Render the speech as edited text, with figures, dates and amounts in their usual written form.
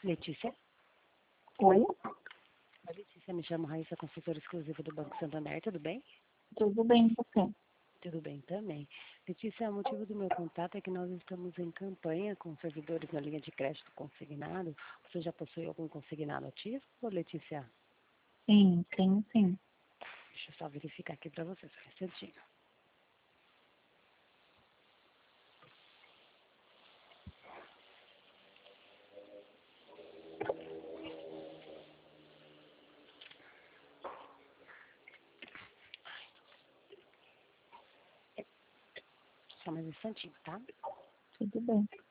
Letícia? Oi, Oi, Letícia, me chamo Raíssa, consultora exclusiva do Banco Santander, tudo bem? tudo bem com você? Tudo bem também. Letícia, o motivo do meu contato é que nós estamos em campanha com servidores na linha de crédito consignado. Você já possui algum consignado ativo, ô, Letícia? Sim, tenho sim. Deixa eu só verificar aqui para você, só um instantinho. Só mais um instantinho, tá? Tudo bem.